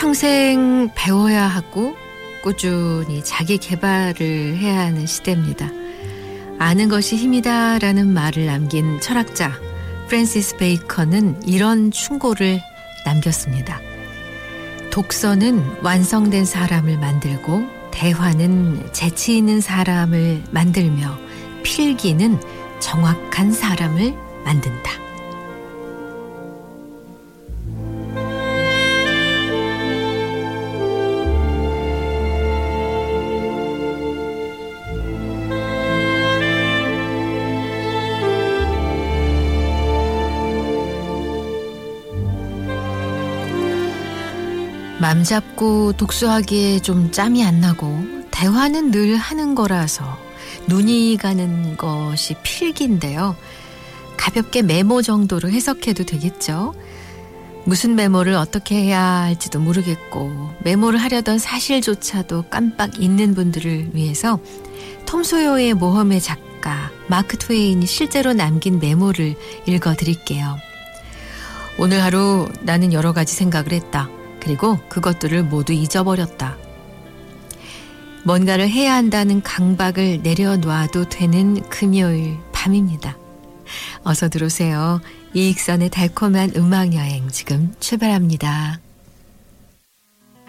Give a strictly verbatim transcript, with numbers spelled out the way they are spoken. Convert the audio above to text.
평생 배워야 하고 꾸준히 자기 개발을 해야 하는 시대입니다. 아는 것이 힘이다 라는 말을 남긴 철학자 프랜시스 베이컨은 이런 충고를 남겼습니다. 독서는 완성된 사람을 만들고 대화는 재치 있는 사람을 만들며 필기는 정확한 사람을 만든다. 맘 잡고 독서하기에 좀 짬이 안 나고 대화는 늘 하는 거라서 눈이 가는 것이 필기인데요. 가볍게 메모 정도로 해석해도 되겠죠. 무슨 메모를 어떻게 해야 할지도 모르겠고 메모를 하려던 사실조차도 깜빡 잊는 분들을 위해서 톰 소요의 모험의 작가 마크 트웨인이 실제로 남긴 메모를 읽어드릴게요. 오늘 하루 나는 여러 가지 생각을 했다. 그리고 그것들을 모두 잊어버렸다. 뭔가를 해야 한다는 강박을 내려놔도 되는 금요일 밤입니다. 어서 들어오세요. 이익선의 달콤한 음악여행 지금 출발합니다.